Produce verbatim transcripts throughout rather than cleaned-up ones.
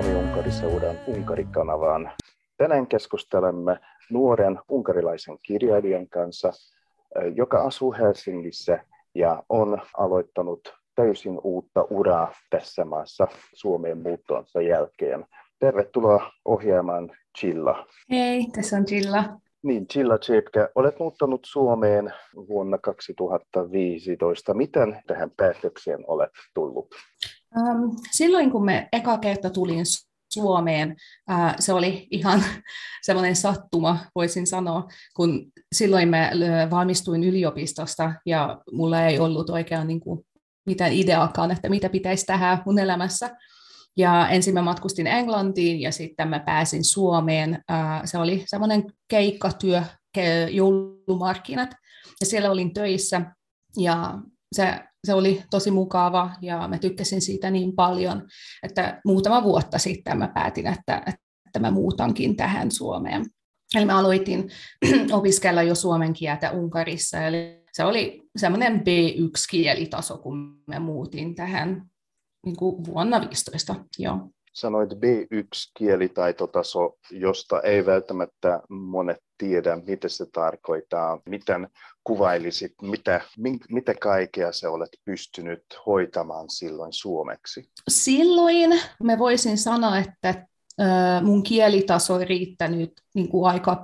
Suomi-Unkari-seuran Unkari-kanavaan. Tänään keskustelemme nuoren unkarilaisen kirjailijan kanssa, joka asuu Helsingissä ja on aloittanut täysin uutta uraa tässä maassa Suomeen muuttonsa jälkeen. Tervetuloa ohjaamaan Chilla. Hei, tässä on Chilla. Niin, Chilla Chepkä, olet muuttanut Suomeen vuonna kaksituhattaviisitoista. Miten tähän päätökseen olet tullut? Um, silloin kun me eka kerta tulin Suomeen, uh, se oli ihan semmoinen sattuma, voisin sanoa, kun silloin mä valmistuin yliopistosta ja mulla ei ollut oikein niin kuin mitään ideaakaan, että mitä pitäisi tehdä mun elämässä. Ja ensin mä matkustin Englantiin ja sitten mä pääsin Suomeen. Uh, se oli semmoinen keikkatyö, ke- joulumarkkinat, ja siellä olin töissä ja se Se oli tosi mukava ja mä tykkäsin siitä niin paljon, että muutama vuotta sitten mä päätin, että, että mä muutankin tähän Suomeen. Eli mä aloitin opiskella jo suomen kieltä Unkarissa, eli se oli semmoinen B yksi -kielitaso, kun mä muutin tähän niin kuin vuonna viisitoista. Joo. Sanoit B yksi -kielitaitotaso, josta ei välttämättä monet tiedä, mitä se tarkoittaa. Miten kuvailisit, mitä, mitä kaikkea sä olet pystynyt hoitamaan silloin suomeksi? Silloin mä voisin sanoa, että mun kielitaso on riittänyt niin kuin aika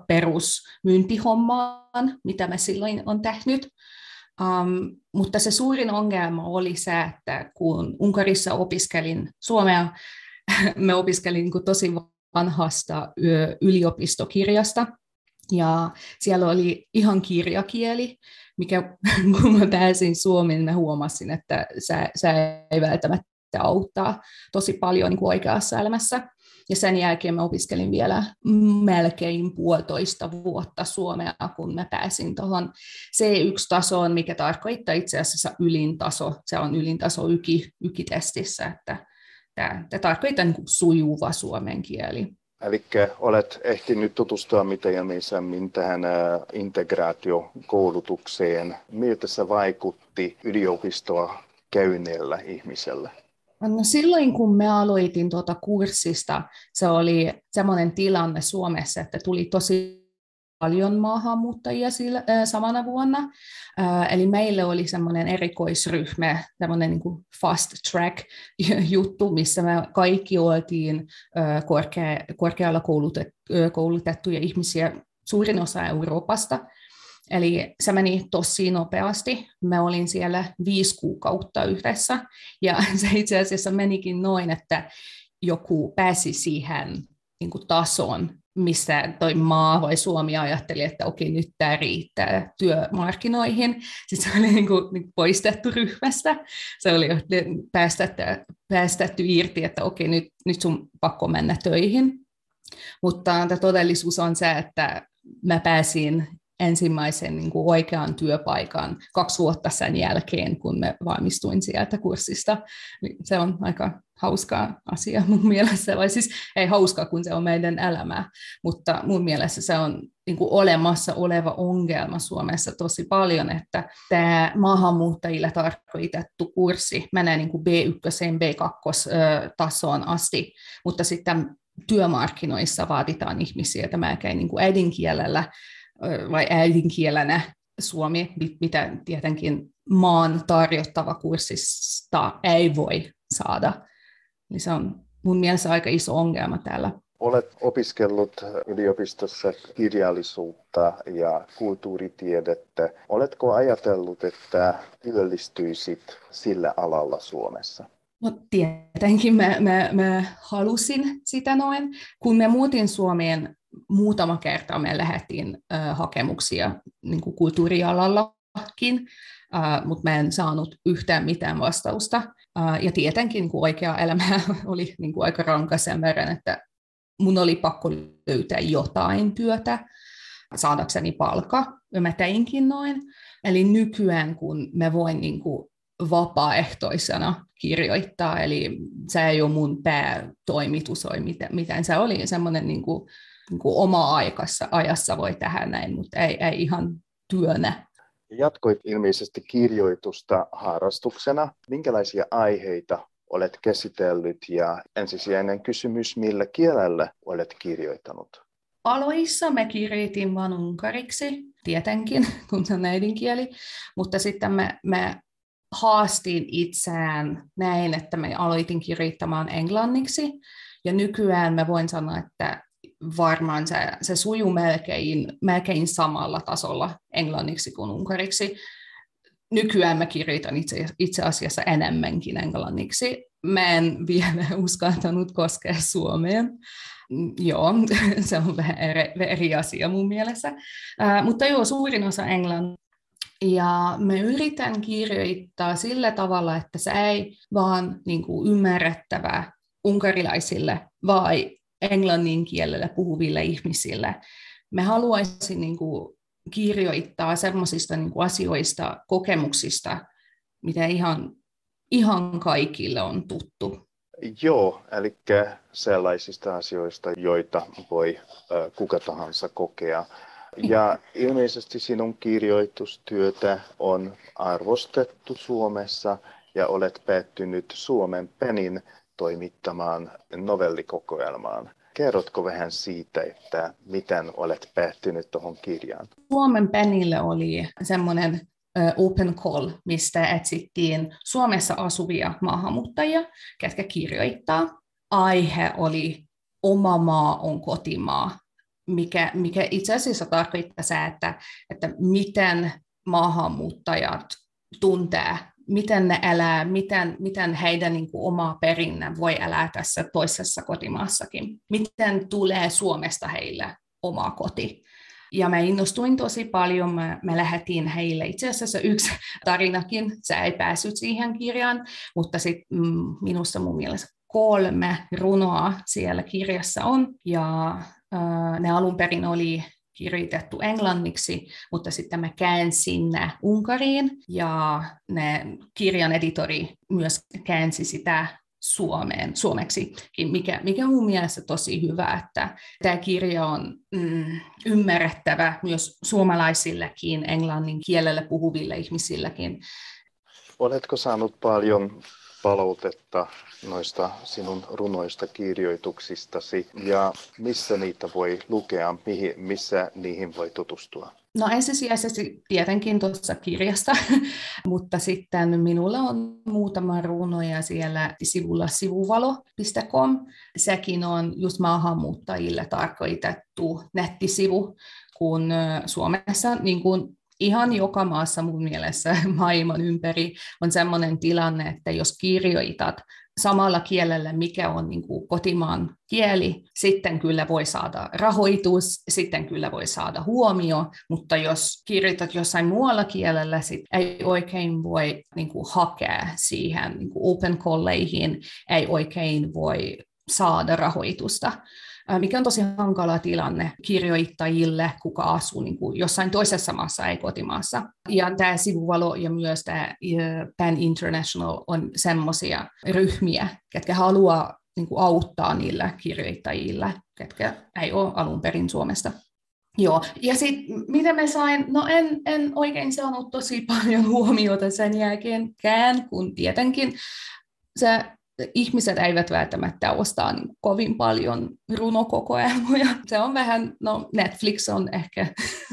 perusmyyntihommaan, mitä mä silloin on tehnyt. Um, mutta se suurin ongelma oli se, että kun Unkarissa opiskelin suomea, mä opiskelin niin kuin tosi vanhasta yliopistokirjasta, ja siellä oli ihan kirjakieli, mikä kun mä pääsin Suomeen, mä huomasin, että se, se ei välttämättä auttaa tosi paljon niin kuin oikeassa elämässä. Ja sen jälkeen mä opiskelin vielä melkein puolitoista vuotta suomea, kun mä pääsin tuohon C yksi -tasoon, mikä tarkoittaa itse asiassa ylintaso. Se on ylintaso yki, ykitestissä, että tämä, tämä tarkoittaa niin kuin sujuva suomen kieli. Eli olet ehtinyt tutustua mitä ilmeisemmin tähän integraatiokoulutukseen. Miltä se vaikutti yliopistoa käyneellä ihmisellä? No silloin kun me aloitin tuota kurssista, se oli semmoinen tilanne Suomessa, että tuli tosi paljon maahanmuuttajia sillä, äh, samana vuonna. Äh, eli meille oli semmoinen erikoisryhmä, semmoinen niin kuin fast track juttu, missä me kaikki oltiin äh, korkea, korkealla koulutet, äh, koulutettuja ihmisiä, suurin osa Euroopasta. Eli se meni tosi nopeasti. Me olin siellä viisi kuukautta yhdessä, ja se itse asiassa menikin noin, että joku pääsi siihen niin kuin tasoon, missä toi maa vai Suomi ajatteli, että okei, nyt tämä riittää työmarkkinoihin. Sitten se oli niin kuin, niin kuin poistettu ryhmästä. Se oli päästetty, päästetty irti, että okei, nyt, nyt sun pakko mennä töihin. Mutta todellisuus on se, että mä pääsin ensimmäisen niin kuin oikean työpaikan kaksi vuotta sen jälkeen, kun mä valmistuin sieltä kurssista. Se on aika hauska asia mun mielestä, vai siis ei hauska, kun se on meidän elämää, mutta mun mielestä se on niin kuin olemassa oleva ongelma Suomessa tosi paljon, että tämä maahanmuuttajille tarkoitettu kurssi menee niin kuin B yksi -B kaksi -tasoon asti, mutta sitten työmarkkinoissa vaaditaan ihmisiä, että melkein niin kuin äidinkielellä vai äidinkielenä suomi, mitä tietenkin maan tarjottava kurssista ei voi saada. Niin se on mun mielestä aika iso ongelma täällä. Olet opiskellut yliopistossa kirjallisuutta ja kulttuuritiedettä. Oletko ajatellut, että työllistyisit sillä alalla Suomessa? No tietenkin mä, mä, mä halusin sitä noin. Kun mä muutin Suomeen, muutama kerta me lähdettiin äh, hakemuksia niin kuin kulttuurialallakin, äh, mutta mä en saanut yhtään mitään vastausta. Äh, ja tietenkin niin kuin oikea elämä oli niin kuin aika ranka sen verran, että mun oli pakko löytää jotain työtä saadakseni palkka, ja mä teinkin noin. Eli nykyään, kun mä voin niin kuin vapaaehtoisena kirjoittaa, eli se ei ole mun päätoimitus, miten se oli semmoinen niin kuin niin kuin oma-aikassa ajassa voi tehdä näin, mutta ei, ei ihan työnä. Jatkoit ilmeisesti kirjoitusta harrastuksena. Minkälaisia aiheita olet käsitellyt ja ensisijainen kysymys, millä kielellä olet kirjoittanut? Aloissa me kirjoitin vain unkariksi, tietenkin, kun se on äidinkieli, mutta sitten me, me haastin itseään näin, että me aloitin kirjoittamaan englanniksi, ja nykyään mä voin sanoa, että varmaan se, se sujuu melkein, melkein samalla tasolla englanniksi kuin unkariksi. Nykyään mä kirjoitan itse, itse asiassa enemmänkin englanniksi. Mä en vielä uskaltanut koskea suomeen. Joo, se on vähän eri, eri asia mun mielessä. Uh, mutta joo, suurin osa englantia. Ja me yritän kirjoittaa sillä tavalla, että se ei vaan niin kuin ymmärrettävää unkarilaisille vai englannin kielellä puhuville ihmisille. Me haluaisin niin kuin kirjoittaa sellaisista niin kuin asioista, kokemuksista, mitä ihan, ihan kaikille on tuttu. Joo, eli sellaisista asioista, joita voi äh, kuka tahansa kokea. Ja ilmeisesti sinun kirjoitustyötä on arvostettu Suomessa ja olet päättynyt Suomen Penin toimittamaan novellikokoelmaan. Kerrotko vähän siitä, että miten olet päättynyt tuohon kirjaan? Suomen Penille oli semmoinen open call, mistä etsittiin Suomessa asuvia maahanmuuttajia, ketkä kirjoittaa. Aihe oli oma maa on kotimaa, mikä, mikä itse asiassa tarkoittaa se, että, että miten maahanmuuttajat tuntee, miten ne elää, miten, miten heidän niin kuin, oma perinne voi elää tässä toisessa kotimaassakin. Miten tulee Suomesta heille oma koti. Ja mä innostuin tosi paljon, mä, mä lähetin heille itse asiassa yksi tarinakin, se ei päässyt siihen kirjaan, mutta sitten mm, minusta mun mielestä kolme runoa siellä kirjassa on, ja äh, ne alun perin oli kirjoitettu englanniksi, mutta sitten mä käänsin ne unkariin, ja ne kirjan editori myös käänsi sitä Suomeen, suomeksi, mikä, mikä mun mielestä tosi hyvä, että tämä kirja on mm, ymmärrettävä myös suomalaisillekin, englannin kielellä puhuville ihmisillekin. Oletko saanut paljon palautetta noista sinun runoista kirjoituksistasi ja missä niitä voi lukea, mihin, missä niihin voi tutustua? No ensisijaisesti tietenkin tuossa kirjasta, mutta sitten minulla on muutama runoja siellä sivulla sivuvalo piste com. Sekin on just maahanmuuttajille tarkoitettu nettisivu, kun Suomessa niin kuin ihan joka maassa mun mielessä maailman ympäri on sellainen tilanne, että jos kirjoitat samalla kielellä, mikä on niin kuin kotimaan kieli, sitten kyllä voi saada rahoitus, sitten kyllä voi saada huomio, mutta jos kirjoitat jossain muualla kielellä, sit ei oikein voi niin kuin hakea siihen niin kuin open calleihin, ei oikein voi saada rahoitusta, mikä on tosi hankala tilanne kirjoittajille, kuka asuu niin kuin jossain toisessa maassa, ei kotimaassa. Ja tämä Sivuvalo ja myös tämä Pen International on semmoisia ryhmiä, ketkä haluaa niin kuin auttaa niillä kirjoittajilla, ketkä ei ole alun perin Suomesta. Joo, ja sitten mitä mä sain, no en, en oikein saanut tosi paljon huomiota sen jälkeenkään, kun tietenkin se ihmiset eivät välttämättä ostaa niin kovin paljon runokokoelmoja. Se on vähän, no Netflix on ehkä,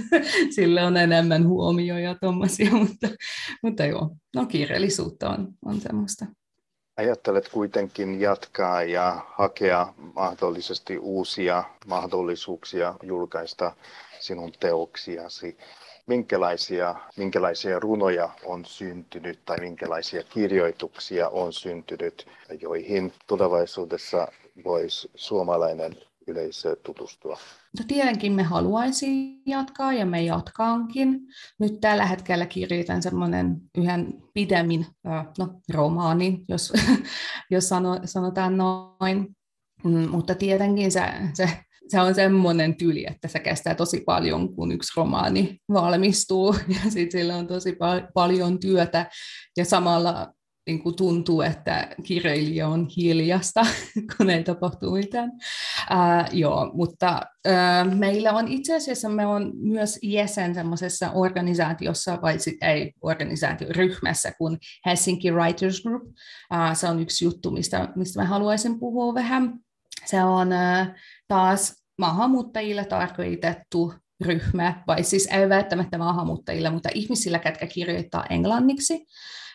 sillä on enemmän huomioja tuommoisia, mutta, mutta joo, no kirjallisuutta on, on semmoista. Ajattelet kuitenkin jatkaa ja hakea mahdollisesti uusia mahdollisuuksia julkaista sinun teoksiasi. Minkälaisia, minkälaisia runoja on syntynyt tai minkälaisia kirjoituksia on syntynyt, joihin tulevaisuudessa voisi suomalainen yleisö tutustua? No tietenkin me haluaisin jatkaa ja me jatkaankin. Nyt tällä hetkellä kirjoitan semmoinen yhden pidemmin, no romaanin, jos, jos sano, sanotaan noin, mm, mutta tietenkin se, se Se on semmoinen tyyli, että se kestää tosi paljon, kun yksi romaani valmistuu, ja sitten sillä on tosi pal- paljon työtä, ja samalla niin kuin tuntuu, että kirjailija on hiljasta, kun ei tapahtu mitään. Uh, joo, mutta uh, meillä on itse asiassa, me on myös jäsen semmoisessa organisaatiossa, vai sit ei organisaatioryhmässä, kuin Helsinki Writers Group. Uh, se on yksi juttu, mistä, mistä mä haluaisin puhua vähän. Se on uh, taas maahanmuuttajille tarkoitettu ryhmä, vai siis ei välttämättä maahanmuuttajille, mutta ihmisillä, ketkä kirjoittaa englanniksi.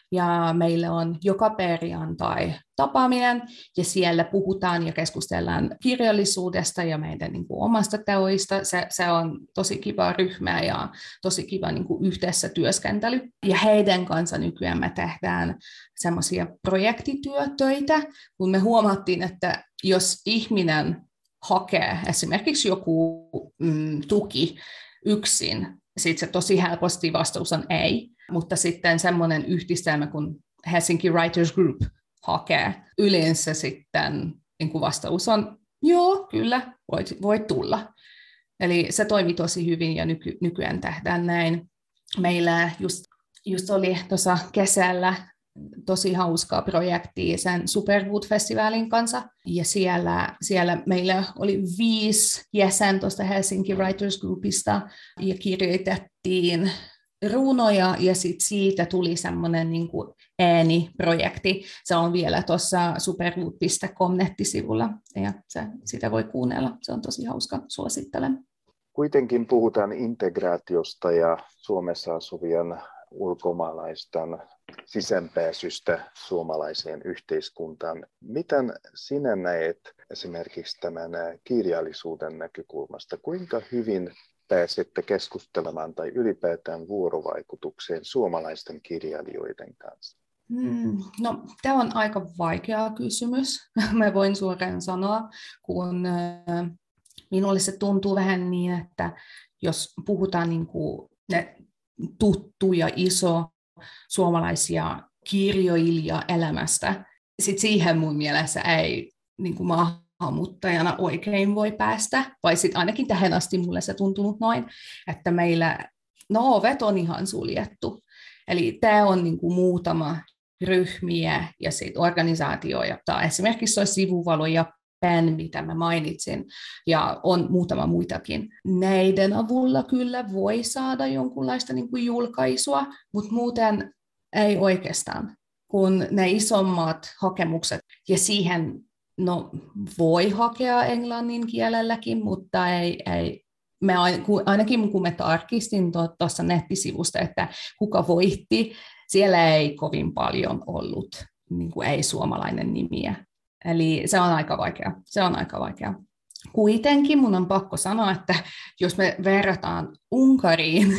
Ja meillä on joka perjantai tapaaminen, ja siellä puhutaan ja keskustellaan kirjallisuudesta ja meidän niin kuin omasta teoista. Se, se on tosi kiva ryhmä ja tosi kiva niin kuin yhdessä työskentely. Ja heidän kanssa nykyään me tehdään semmoisia projektityötöitä, kun me huomattiin, että jos ihminen hakee esimerkiksi joku mm, tuki yksin, sitten se tosi helposti vastaus on ei, mutta sitten semmoinen yhdistelmä, kun Helsinki Writers Group hakee, yleensä sitten niin kuin vastaus on joo, kyllä, voit, voit tulla. Eli se toimi tosi hyvin ja nyky, nykyään tehdään näin. Meillä just, just oli tuossa kesällä tosi hauskaa projektia sen Superwood-festivaalin kanssa. Ja siellä, siellä meillä oli viisi jäsen tuosta Helsinki Writers Groupista ja kirjoitettiin runoja ja sit siitä tuli semmoinen niin kuin ääniprojekti. Se on vielä tuossa superwood piste com nettisivulla ja se, sitä voi kuunnella. Se on tosi hauska, suosittelen. Kuitenkin puhutaan integraatiosta ja Suomessa asuvien ulkomaalaisten sisäänpääsystä suomalaiseen yhteiskuntaan. Miten sinä näet esimerkiksi tämän kirjallisuuden näkökulmasta? Kuinka hyvin pääsette keskustelemaan tai ylipäätään vuorovaikutukseen suomalaisten kirjailijoiden kanssa? Hmm, no, tämä on aika vaikea kysymys. Mä voin suoraan sanoa, kun äh, minulle se tuntuu vähän niin, että jos puhutaan niin kuin ne tuttu ja iso suomalaisia kirjoilija elämästä, sit siihen mun mielestä ei niin kuin maahanmuuttajana oikein voi päästä, vai sitten ainakin tähän asti mulle se tuntunut noin, että meillä no, ovet on ihan suljettu. Eli tämä on niin kuin muutama ryhmiä ja sitten organisaatioja, tai esimerkiksi Sivuvalo ja Pen, mitä mä mainitsin, ja on muutama muitakin. Näiden avulla kyllä voi saada jonkunlaista niin kuin julkaisua, mutta muuten ei oikeastaan, kun ne isommat hakemukset, ja siihen no, voi hakea englannin kielelläkin, mutta ei, ei me ainakin kun me tarkistin tuossa nettisivusta, että kuka voitti, siellä ei kovin paljon ollut niin kuin ei-suomalainen nimiä. Eli se on aika vaikea. Se on aika vaikea. Kuitenkin mun on pakko sanoa, että jos me verrataan Unkariin,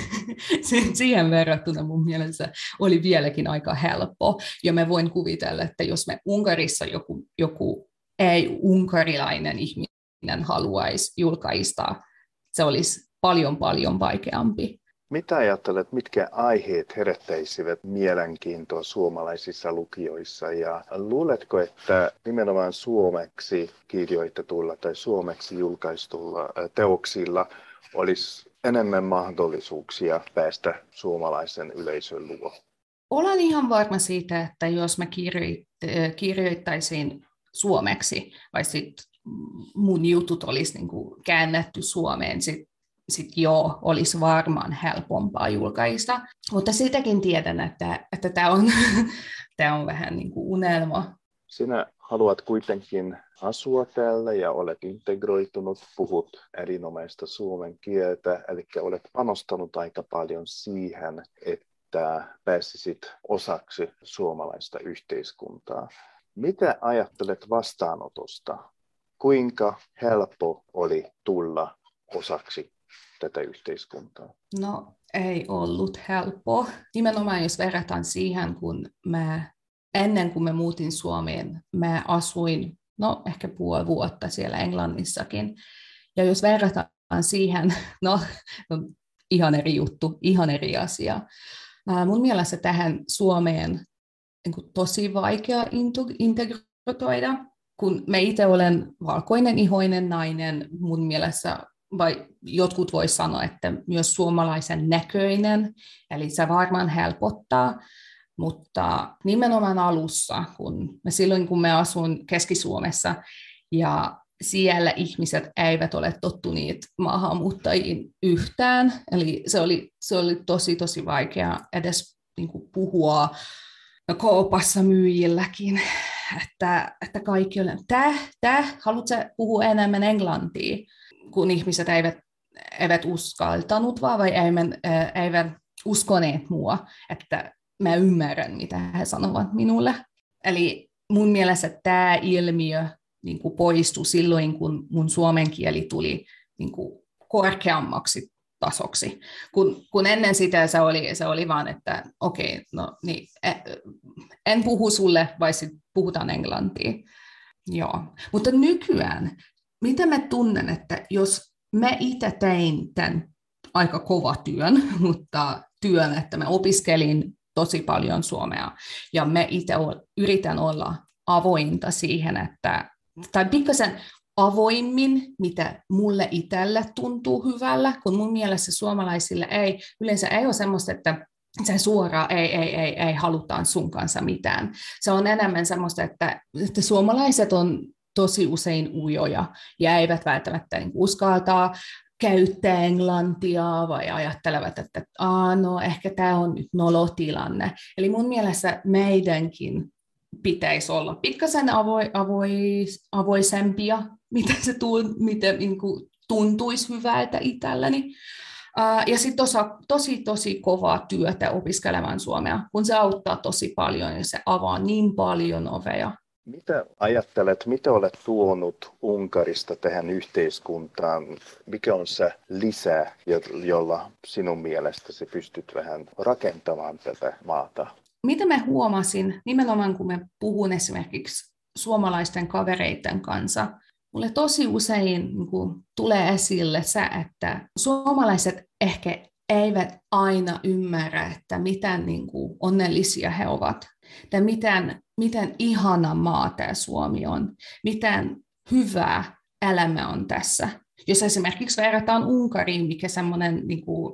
siihen verrattuna mun mielestä oli vieläkin aika helppo. Ja mä voin kuvitella, että jos me Unkarissa joku, joku ei-unkarilainen ihminen haluaisi julkaista, se olisi paljon paljon vaikeampi. Mitä ajattelet, mitkä aiheet herättäisivät mielenkiintoa suomalaisissa lukijoissa? Ja luuletko, että nimenomaan suomeksi kirjoitetulla tai suomeksi julkaistulla teoksilla olisi enemmän mahdollisuuksia päästä suomalaisen yleisön luo? Olen ihan varma siitä, että jos mä kirjoittaisin suomeksi, vai sitten mun jutut olisi niin kuin käännetty suomeen, sit sitten joo, olisi varmaan helpompaa julkaista. Mutta sitäkin tiedän, että, että tämä on, tämä on vähän niin kuin unelma. Sinä haluat kuitenkin asua täällä ja olet integroitunut, puhut erinomaista suomen kieltä, eli olet panostanut aika paljon siihen, että pääsisit osaksi suomalaista yhteiskuntaa. Mitä ajattelet vastaanotosta? Kuinka helppo oli tulla osaksi tätä yhteiskuntaa? No ei ollut helppoa. Nimenomaan jos verrataan siihen, kun mä, ennen kuin mä muutin Suomeen, mä asuin no ehkä puoli vuotta siellä Englannissakin. Ja jos verrataan siihen, no, no ihan eri juttu, ihan eri asia. Ää, mun mielestä tähän Suomeen niin kuin tosi vaikea integroida, kun mä itse olen valkoinen ihoinen nainen, mun mielestä vai jotkut voi sanoa, että myös suomalaisen näköinen, eli se varmaan helpottaa, Mutta nimenomaan alussa, kun me silloin kun me asun Keski-Suomessa ja siellä ihmiset eivät ole tottuneet maahanmuuttajiin yhtään, eli se oli, se oli tosi tosi vaikea edes niin kuin puhua kaupassa myyjilläkin, että, että kaikki oli, täh, täh, haluatko puhua enemmän englantia, kun ihmiset eivät, eivät uskaltanut vaan vai eivät, eivät uskoneet mua, että mä ymmärrän, mitä he sanovat minulle. Eli mun mielestä tämä ilmiö niin kuin poistui silloin, kun mun suomen kieli tuli niin kuin korkeammaksi tasoksi. Kun, kun ennen sitä se oli, se oli vaan, että okei, okay, no niin, en puhu sulle, vai sitten puhutaan englantia. Joo. Mutta nykyään, mitä mä tunnen, että jos mä itse tein tämän aika kova työn, mutta työn, että mä opiskelin tosi paljon suomea, ja mä itse yritän olla avointa siihen, että, tai pikkasen avoimmin, mitä mulle itselle tuntuu hyvällä, kun mun mielestä suomalaisille ei, yleensä ei ole semmoista, että se suoraan ei, ei, ei, ei halutaan sun kanssa mitään. Se on enemmän semmoista, että, että suomalaiset on tosi usein ujoja ja eivät välttämättä niin uskaltaa käyttää englantia vai ajattelevat, että Aa, no, ehkä tämä on nyt nolotilanne. Eli mun mielestä meidänkin pitäisi olla pikkasen avo- avo- avoisempia, mitä se tunt, mitä, niin kuin, tuntuisi hyvältä itselläni. Uh, ja sitten tosi, tosi kovaa työtä opiskelemaan suomea, kun se auttaa tosi paljon ja se avaa niin paljon oveja. Mitä ajattelet, mitä olet tuonut Unkarista tähän yhteiskuntaan? Mikä on se lisä, jolla sinun mielestäsi pystyt vähän rakentamaan tätä maata? Mitä mä huomasin, nimenomaan kun mä puhun esimerkiksi suomalaisten kavereiden kanssa, mulle tosi usein niin kuin, tulee esille se, että suomalaiset ehkä eivät aina ymmärrä, että miten niin kuin, onnellisia he ovat, tai miten, miten ihana maa tämä Suomi on, miten hyvä elämä on tässä. Jos esimerkiksi verrataan Unkariin, mikä semmoinen niin kuin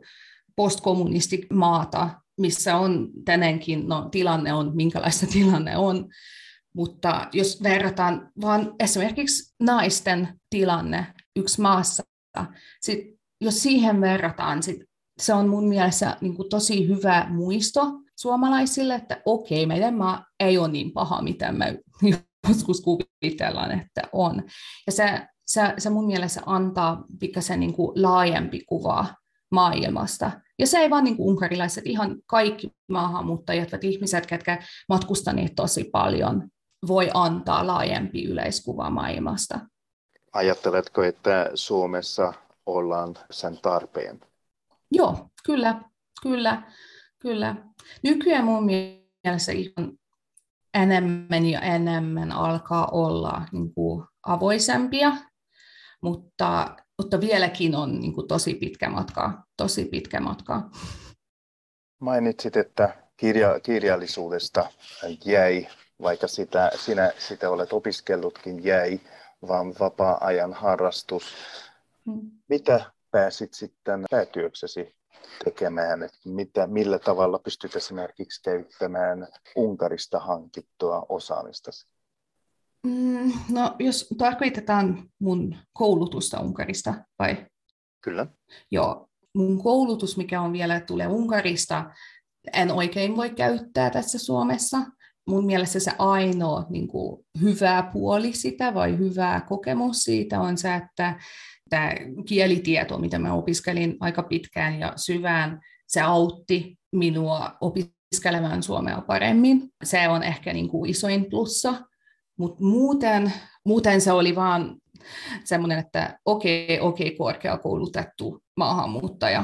postkommunistimaata, missä on tänäänkin, no tilanne on, minkälaista tilanne on, mutta jos verrataan vaan esimerkiksi naisten tilanne yksi maassa, sit jos siihen verrataan, sit se on mun mielestä niin kuin tosi hyvä muisto suomalaisille, että okei, meidän maa ei ole niin paha, mitä me joskus kuvitellaan, että on. Ja se, se, se mun mielestä antaa pikkasen niin kuin laajempi kuva maailmasta. Ja se ei vaan niin kuin unkarilaiset, ihan kaikki maahanmuuttajat, ihmiset, ketkä matkustaneet tosi paljon, voi antaa laajempi yleiskuva maailmasta. Ajatteletko, että Suomessa ollaan sen tarpeen? Joo, kyllä, kyllä, kyllä. Nykyään mun mielestä ihan enemmän ja enemmän alkaa olla niin kuin avoisempia, mutta, mutta vieläkin on niin kuin tosi pitkä matka, tosi pitkä matka. Mainitsit, että kirja, kirjallisuudesta jäi, vaikka sitä, sinä sitä olet opiskellutkin, jäi, vaan vapaa-ajan harrastus. Hmm. Mitä pääsit sitten päätyöksesi tekemään? Että mitä, millä tavalla pystyt esimerkiksi käyttämään Unkarista hankittua osaamistasi? Mm, no, jos tarkoitetaan mun koulutusta Unkarista, vai? Kyllä. Joo, mun koulutus, mikä on vielä tulee Unkarista, en oikein voi käyttää tässä Suomessa. Mun mielestä se ainoa niin kuin, hyvä puoli sitä vai hyvä kokemus siitä on se, että tämä kielitieto, mitä mä opiskelin aika pitkään ja syvään, se autti minua opiskelemaan suomea paremmin. Se on ehkä niin kuin, isoin plussa, mutta muuten, muuten se oli vaan semmoinen, että okei, okei, korkeakoulutettu maahanmuuttaja,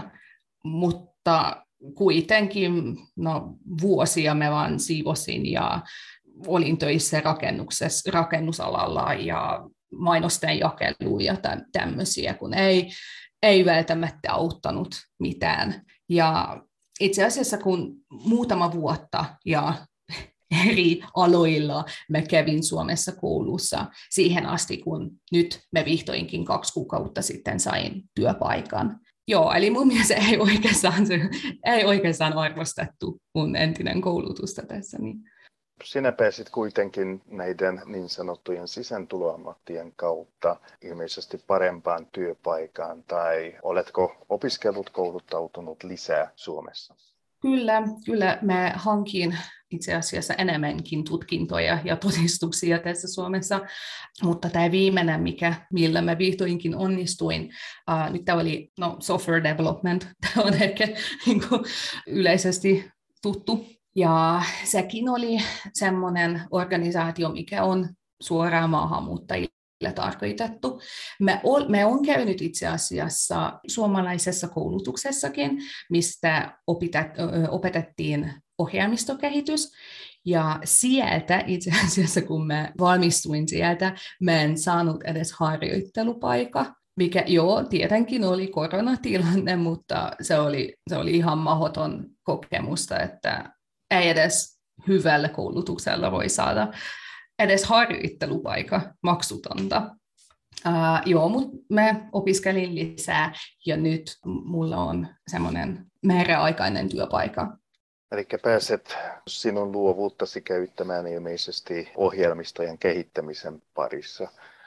mutta kuitenkin no, vuosia mä vaan siivosin ja olin töissä rakennuksessa, rakennusalalla ja mainosten jakeluja ja tämmöisiä, kun ei, ei välttämättä auttanut mitään. Ja itse asiassa kun muutama vuotta ja eri aloilla mä kävin Suomessa koulussa siihen asti, kun nyt mä vihdoinkin kaksi kuukautta sitten sain työpaikan. Joo, eli mun mielestä ei oikeastaan, se, ei oikeastaan arvostettu mun entinen koulutusta tässä. Niin. Sinä pääsit kuitenkin näiden niin sanottujen sisääntuloammattien kautta ilmeisesti parempaan työpaikkaan, tai oletko opiskellut, kouluttautunut lisää Suomessa? Kyllä, kyllä mä hankin itse asiassa enemmänkin tutkintoja ja todistuksia tässä Suomessa, mutta tämä viimeinen, mikä, millä mä vihdoinkin onnistuin, uh, nyt tämä oli no, software development, tämä on ehkä niin kuin, yleisesti tuttu, ja sekin oli semmoinen organisaatio, mikä on suoraan maahanmuuttajille tarkoitettu. Me, ol, me on käynyt itse asiassa suomalaisessa koulutuksessakin, mistä opitet, opetettiin ohjelmistokehitys, ja sieltä itse asiassa, kun mä valmistuin sieltä, mä en saanut edes harjoittelupaikka, mikä joo, tietenkin oli koronatilanne, mutta se oli, se oli ihan mahdoton kokemusta, että ei edes hyvällä koulutuksella voi saada edes harjoittelupaikka maksutonta. Uh, joo, mutta mä opiskelin lisää ja nyt mulla on semmoinen määräaikainen työpaikka. Eli pääset sinun luovuuttasi käyttämään ilmeisesti ohjelmistojen kehittämisen parissa.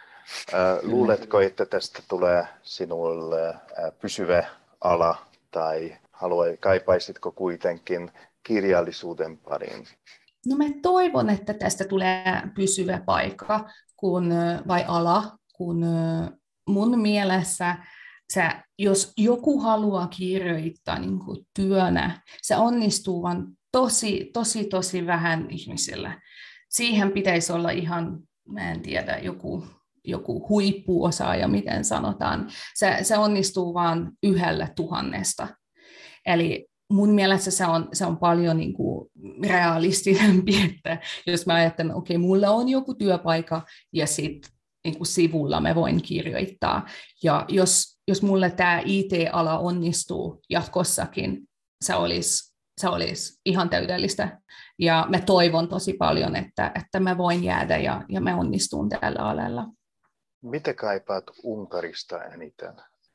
Uh, luuletko, että tästä tulee sinulle uh, pysyvä ala tai haluai, kaipaisitko kuitenkin kirjallisuuden pariin? No mä toivon, että tästä tulee pysyvä paikka kun, vai ala, kun mun mielessä se, jos joku haluaa kirjoittaa niin kuin työnä, se onnistuu vaan tosi, tosi, tosi vähän ihmisillä. Siihen pitäisi olla ihan, mä en tiedä, joku, joku huippuosaaja, miten sanotaan. Se, se onnistuu vaan yhdellä tuhannesta. Eli mun mielestä se on, se on paljon niin kuin realistisempi, että jos mä ajattelen, okei, okay, mulla on joku työpaikka ja sitten niin kuin sivulla mä voin kirjoittaa. Ja jos, jos mulle tämä I T-ala onnistuu jatkossakin, se olisi, se olisi ihan täydellistä. Ja mä toivon tosi paljon, että, että mä voin jäädä ja, ja mä onnistun tällä alalla. Mitä kaipaat Unkarista eniten?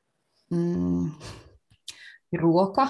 Mm. Ruoka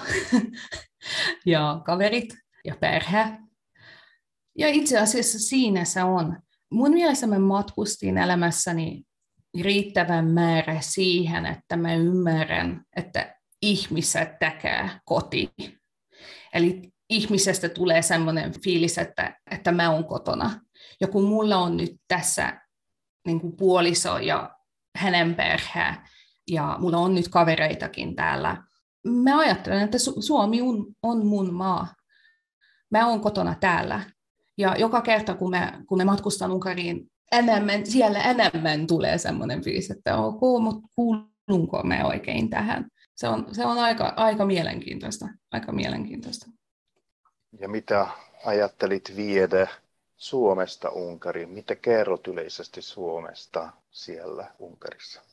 ja kaverit ja perhe. Ja itse asiassa siinä se on. Mun mielestä mä matkustin elämässäni riittävän määrä siihen, että mä ymmärrän, että ihmiset tekee koti. Eli ihmisestä tulee semmoinen fiilis, että, että mä oon kotona. Ja kun mulla on nyt tässä niin kuin puoliso ja hänen perhe, ja mulla on nyt kavereitakin täällä, mä ajattelen, että Suomi on, on mun maa. Mä oon kotona täällä. Ja joka kerta, kun mä, kun mä matkustan Unkariin, enemmän, siellä enemmän tulee semmoinen fiilis, että ok, mutta kuulunko mä oikein tähän? Se on, se on aika, aika mielenkiintoista. Aika mielenkiintoista. Ja mitä ajattelit viedä Suomesta Unkariin? Mitä kerrot yleisesti Suomesta siellä Unkarissa?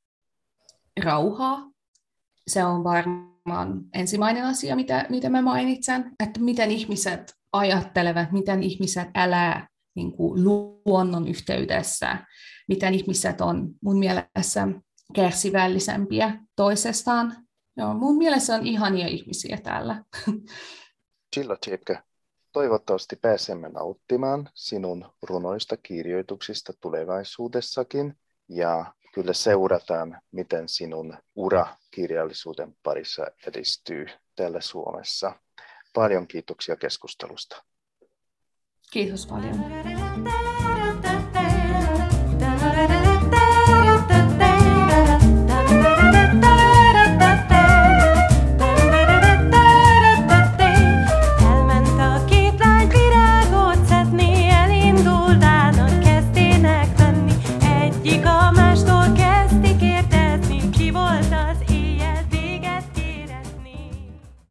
Rauhaa. Se on varmaan ensimmäinen asia, mitä, mitä mä mainitsen, että miten ihmiset ajattelevat, miten ihmiset elää niin kuin luonnon yhteydessä, miten ihmiset on mun mielestä kärsivällisempiä toisestaan. Joo, mun mielestä on ihania ihmisiä täällä. Silloin, toivottavasti pääsemme nauttimaan sinun runoista kirjoituksista tulevaisuudessakin ja kyllä seurataan, miten sinun ura kirjallisuuden parissa edistyy täällä Suomessa. Paljon kiitoksia keskustelusta. Kiitos paljon.